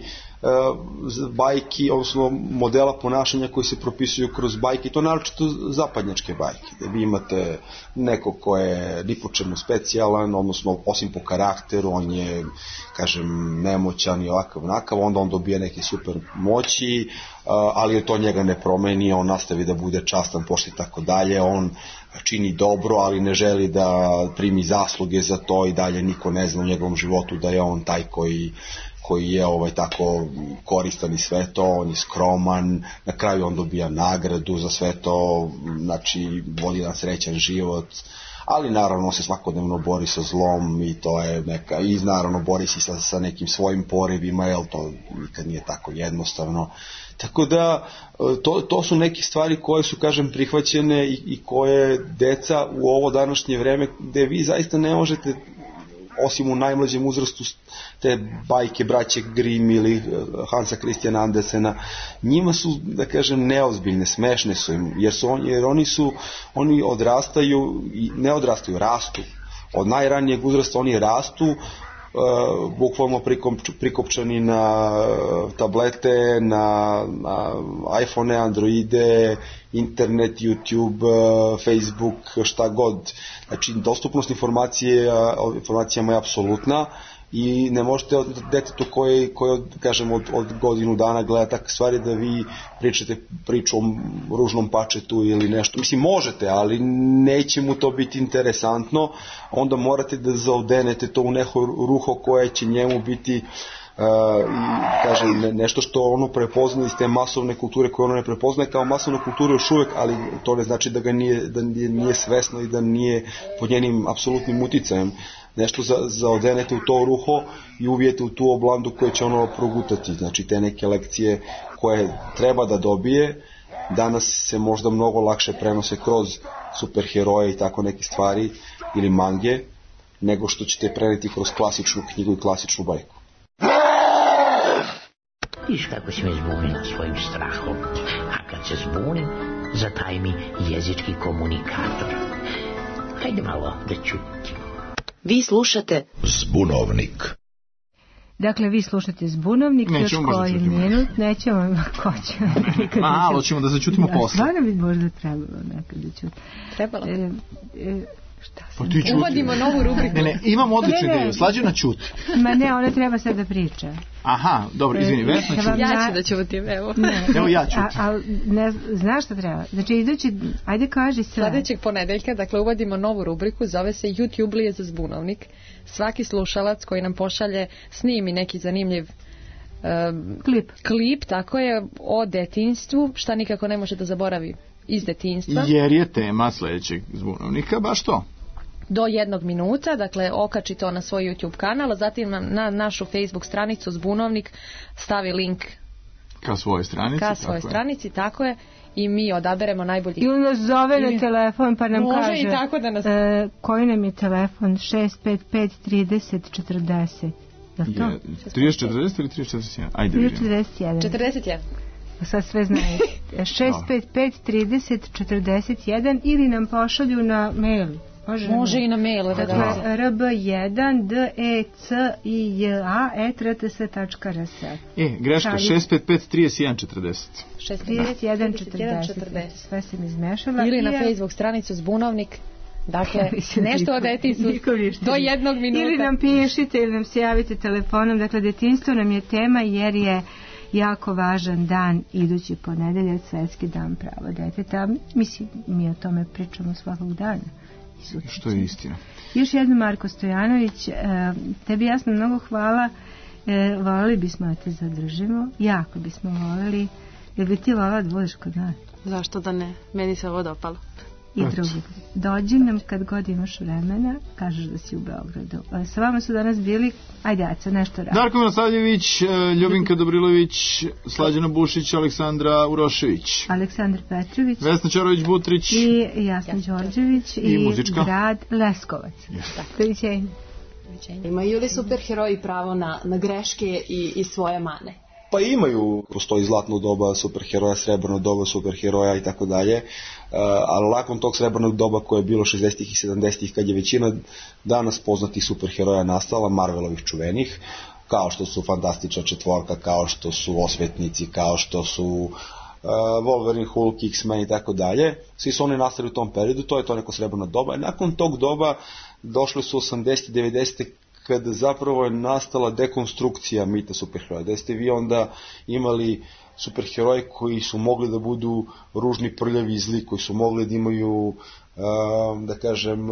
bajki, odnosno modela ponašanja koji se propisuju kroz bajke, i to naročito zapadnjačke bajke, gde vi imate neko ko je ni po čemu specijalan, odnosno osim po karakteru, on je, kažem, nemoćan i ovakav onakav, onda on dobije neke super moći, ali to njega ne promeni, on nastavi da bude častan, pošten i tako dalje, on čini dobro, ali ne želi da primi zasluge za to i dalje niko ne zna u njegovom životu da je on taj koji koji je ovaj tako koristan i sve to, on je skroman, na kraju on dobija nagradu za sve to, znači vodi jedan srećan život, ali naravno on se svakodnevno bori sa zlom i to je neka, i naravno bori se sa, sa nekim svojim porivima, jer to nikad nije tako jednostavno. Tako da to, to su neke stvari koje su, kažem, prihvaćene i, i koje deca u ovo današnje vreme, gde vi zaista ne možete, osim u najmlađem uzrastu, te bajke braće Grimm ili Hansa Christiana Andersena, njima su, da kažem, neozbiljne, smešne su im, jer, su on, jer oni su, oni odrastaju, ne odrastaju, rastu. Od najranijeg uzrasta oni rastu, uh, bukvalno prikopčani na tablete, na, na iPhone, Androide, internet, YouTube, Facebook, šta god. Znači, dostupnost informacije, informacijama je apsolutna i ne možete od detetu koje, koje kažem, od, od godinu dana gleda takve stvari da vi pričate priču o ružnom pačetu ili nešto. Mislim, možete, ali neće mu to biti interesantno, onda morate da zaodenete to u neko ruho koje će njemu biti Uh, i kažem, ne, nešto što ono prepoznaje iz te masovne kulture koje ono ne prepoznaje kao masovnu kulturu još uvek, ali to ne znači da ga nije, da nije, nije svesno i da nije pod njenim apsolutnim uticajem. Nešto za, zaodenete u to ruho i uvijete u tu oblandu koje će ono progutati. Znači te neke lekcije koje treba da dobije danas se možda mnogo lakše prenose kroz superheroje i tako neke stvari ili mange, nego što ćete preneti kroz klasičnu knjigu i klasičnu bajku. Viš kako si me zbunila svojim strahom, a kad se zbunim, zataj mi jezički komunikator. Hajde malo da čutim. Vi slušate Zbunovnik. Dakle, vi slušate Zbunovnik, još koji minut, nećemo, ko će? Malo ćemo da začutimo posle. Stvarno bi možda trebalo nekad da čutim. Trebalo? E, e, šta sam? Pa uvodimo novu rubriku. Ne, ne, imam odličnu ideju, Slađana ćuti. Ma ne, ona treba sad da priča. Aha, dobro, izvini, Vesna ćuti. Ja ću da ćutim, evo. Ne, evo ja ćutim. A, a ne, znaš šta treba? Znači, idući, ajde kaži sve. Sljedećeg ponedeljka, dakle, uvodimo novu rubriku, zove se YouTublije za Zbunovnik. Svaki slušalac koji nam pošalje, snimi neki zanimljiv um, klip. klip, tako je, o detinjstvu, šta nikako ne može da zaboravi iz detinjstva. Jer je tema sljedećeg Zbunovnika baš to. Do jednog minuta, dakle okači to na svoj YouTube kanal, a zatim na, na našu Facebook stranicu Zbunovnik stavi link ka svojoj stranici. Ka svojoj tako stranici, je. tako je. I mi odaberemo najbolji. Ili nas zove Ili... na telefon pa nam Može kaže. Može i tako da nas... E, koji nam je telefon? šest pet pet trideset četrdeset. Je to? trideset četrdeset ili trideset četrdeset jedan? Ajde trideset četrdeset jedan. četrdeset jedan. Sad sve znaju. šest pet pet trideset četrdeset jedan ili nam pošalju na mail Može, Može i na mail. Dakle, r b jedan d e c i j a et r t s tačka r s. E, greška, šest pet pet trideset jedan četrdeset. trideset jedan četrdeset. Sve sam izmešala. Ili na Facebook stranicu Zbunovnik. Dakle, nešto o detinjstvu do jednog minuta. Ili nam pišite ili nam se javite telefonom. Dakle, detinjstvo nam je tema jer je jako važan dan, idući ponedeljak, Svetski dan prava deteta. Mislim, mi o tome pričamo svakog dana. Što je istina. Još jedno, Marko Stojanović, tebi jasno mnogo hvala. Voleli bismo da te zadržimo. Jako bismo voleli. Jel bi ti volala da budeš kod nas? Zašto da ne? Meni se ovo dopalo. I drugi. Dođi nam kad god imaš vremena, kažeš da si u Beogradu. Sa vama su danas bili, ajde, Aca, nešto radi. Darko Milosavljević, Ljubinka Dobrilović, Slađana Bušić, Aleksandra Urošević, Aleksandar Petrović, Vesna Čarović-Butrić i Jasna Đorđević i, i grad Leskovac. Doviđenja. Imaju li superheroji pravo na, na greške i, i svoje mane? Pa imaju, postoji zlatno doba superheroja, srebrno doba superheroja i tako dalje, ali nakon tog srebrnog doba koje je bilo šezdesetih i sedamdesetih kad je većina danas poznatih superheroja nastala, Marvelovih čuvenih, kao što su Fantastična četvorka, kao što su Osvetnici, kao što su uh, Wolverine, Hulk, X-Men i tako dalje, svi su oni nastali u tom periodu, to je to neko srebrno doba. Nakon tog doba došle su osamdesete, devedesete kada zapravo je nastala dekonstrukcija mita superheroja, da ste vi onda imali superheroje koji su mogli da budu ružni, prljavi i zli, koji su mogli da imaju, da kažem,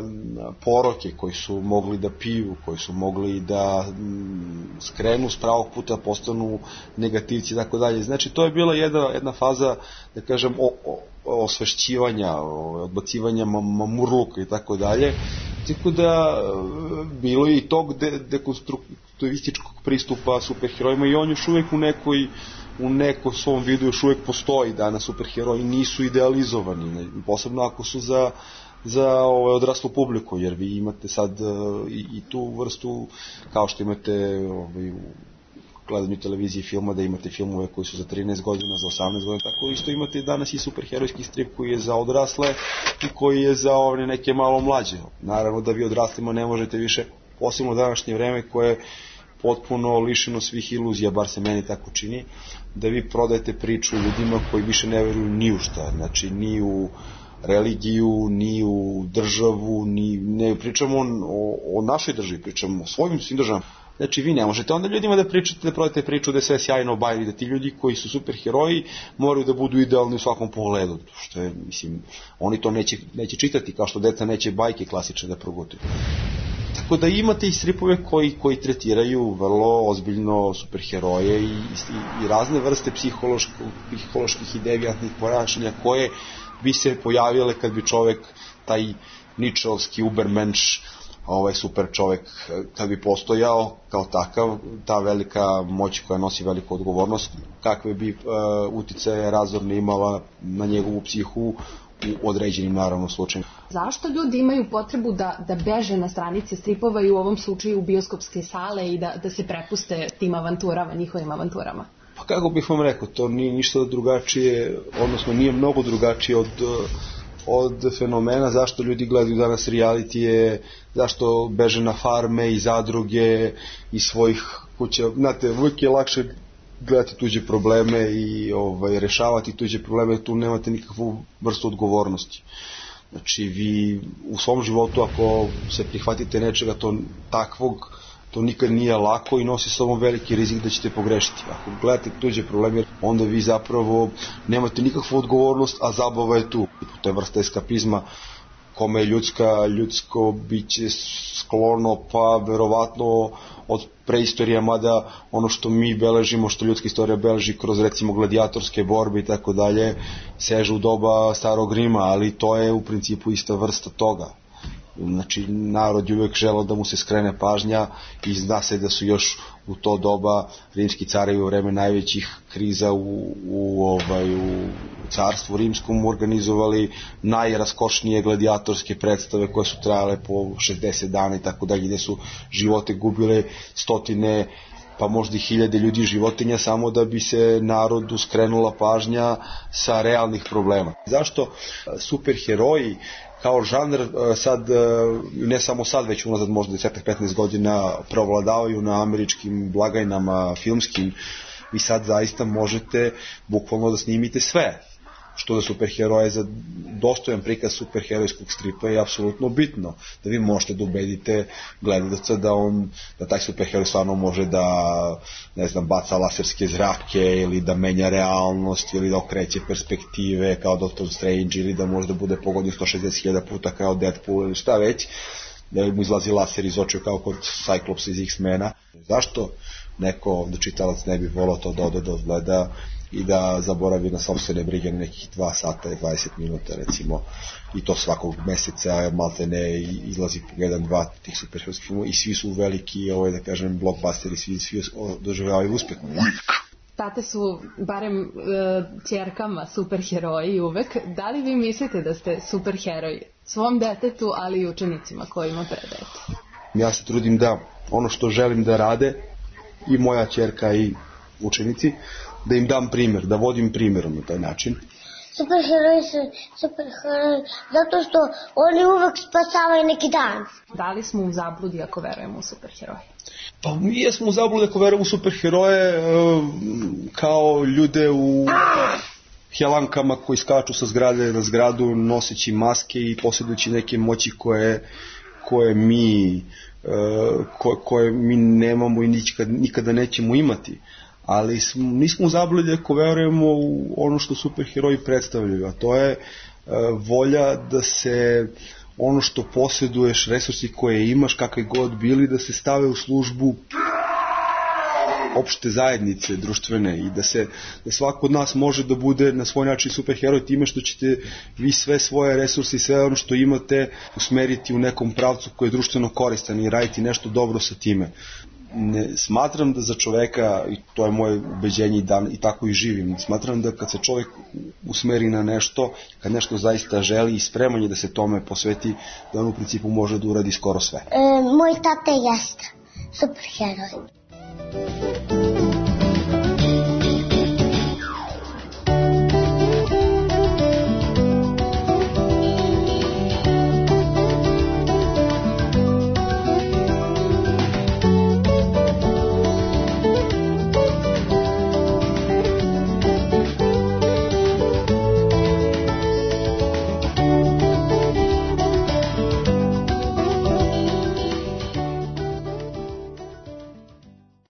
poroke, koji su mogli da piju, koji su mogli da skrenu s pravog puta, postanu negativci i tako dalje. Znači, to je bila jedna, jedna faza, da kažem, o, o, osvešćivanja, odbacivanja mamurluka i tako dalje. Tako da bilo je i tog de, dekonstruktivističkog pristupa superherojima i on još uvijek u nekoj u nekom svom vidu još uvijek postoji. Danas superheroji nisu idealizovani, posebno ako su za, za ovaj, odraslu publiku, jer vi imate sad uh, i, i tu vrstu, kao što imate ovaj, u gledanju televizije filma, da imate filmove koji su za trinaest godina, za osamnaest godina, tako isto imate danas i superherojski strip koji je za odrasle i koji je za ovaj, neke malo mlađe. Naravno da vi odraslima ne možete više, posebno u današnje vreme koje je potpuno lišeno svih iluzija, bar se meni tako čini, da vi prodajete priču ljudima koji više ne veruju ni u šta, znači ni u religiju, ni u državu, ni, ne pričamo o, o našoj državi, pričamo o svojim svim državama. Znači vi ne možete onda ljudima da pričate, da prodajete priču da je sve sjajno bajno, da ti ljudi koji su superheroji moraju da budu idealni u svakom pogledu, što je, mislim, oni to neće, neće čitati, kao što deca neće bajke klasične da progutuju. Tako da imate i stripove koji, koji tretiraju vrlo ozbiljno superheroje i, i, i razne vrste psihološko, psiholoških i devijantnih ponašanja koje bi se pojavile kad bi čovek, taj ničovski ubermensch, ovaj super čovek, kad bi postojao kao takav, ta velika moć koja nosi veliku odgovornost, kakve bi uh, uticaje razorne imala na njegovu psihu u određenim naravno slučajima. Zašto ljudi imaju potrebu da, da beže na stranice stripova i u ovom slučaju u bioskopske sale i da, da se prepuste tim avanturama, njihovim avanturama? Pa kako bih vam rekao, to nije ništa drugačije, odnosno nije mnogo drugačije od, od fenomena zašto ljudi gledaju danas realitije, zašto beže na farme i zadruge i svojih kuća. Znate, uvijek je lakše gledati tuđe probleme i ovaj, rešavati tuđe probleme, tu nemate nikakvu vrstu odgovornosti. Znači vi u svom životu ako se prihvatite nečega to takvog, to nikad nije lako i nosi sa ovom veliki rizik da ćete pogrešiti. Ako gledate tuđe probleme, onda vi zapravo nemate nikakvu odgovornost, a zabava je tu. To je vrsta eskapizma kome je ljudska, ljudsko biće sklono, pa verovatno od preistorija, mada ono što mi beležimo, što ljudska istorija beleži kroz recimo gladijatorske borbe i tako dalje, seže u doba starog Rima, ali to je u principu ista vrsta toga. Znači, narod je uvijek želeo da mu se skrene pažnja i zna se da su još u to doba rimski carevi u vreme najvećih kriza u, u, ovaj, u carstvu rimskom organizovali najraskošnije gladijatorske predstave koje su trajale po šezdeset dana i tako dalje, gde su živote gubile stotine pa možda i hiljade ljudi životinja samo da bi se narodu skrenula pažnja sa realnih problema. Zašto superheroji kao žanr sad, ne samo sad, već unazad možda deset do petnaest godina provladavaju na američkim blagajnama filmskim i sad zaista možete bukvalno da snimite sve što za superheroje, za dostojan prikaz superherojskog stripa je apsolutno bitno, da vi možete da ubedite gledalca da on, da taj superheroj stvarno može da, ne znam, baca laserske zrake ili da menja realnost ili da okreće perspektive kao Doctor Strange ili da možda bude pogodio sto šezdeset hiljada puta kao Deadpool ili šta već, da mu izlazi laser iz očiju kao kod Cyclops iz X-mena. Zašto neko da čitalac ne bi volao to da ode da odgleda i da zaboravi na sopstvene brige na nekih dva sata i dvadeset minuta recimo, i to svakog meseca malte ne izlazi po jedan, dva tih superherojskih filmova i svi su veliki, ovaj, da kažem, blockbusteri, svi, svi doživljavaju uspeh. Tate su barem e, ćerkama superheroji uvek. Da li vi mislite da ste superheroj svom detetu, ali i učenicima kojima predajete? Ja se trudim da ono što želim da rade i moja ćerka i učenici, da im dam primjer, da vodim primjerom na taj način. Superheroji su superheroji zato što oni uvek spasavaju neki dan. Da li smo u zabludi ako verujemo u superheroje? Pa mi jesmo u zabludi ako verujemo u superheroje kao ljude u helankama koji skaču sa zgrade na zgradu noseći maske i posjedujući neke moći koje, koje mi koje, koje mi nemamo i nikada, nikada nećemo imati. Ali smo, nismo u zabludi ako verujemo u ono što superheroji predstavljaju, a to je e, volja da se ono što posjeduješ, resursi koje imaš, kakve god bili, da se stave u službu opšte zajednice, društvene, i da se da svako od nas može da bude na svoj način superheroj time što ćete vi sve svoje resurse i sve ono što imate usmeriti u nekom pravcu koji je društveno koristan i raditi nešto dobro sa time. Ne, smatram da za čoveka, i to je moje ubeđenje i, dan, i tako i živim, smatram da kad se čovek usmeri na nešto, kad nešto zaista želi i spreman je da se tome posveti, da on u principu može da uradi skoro sve. E, moj tata jest superheroj.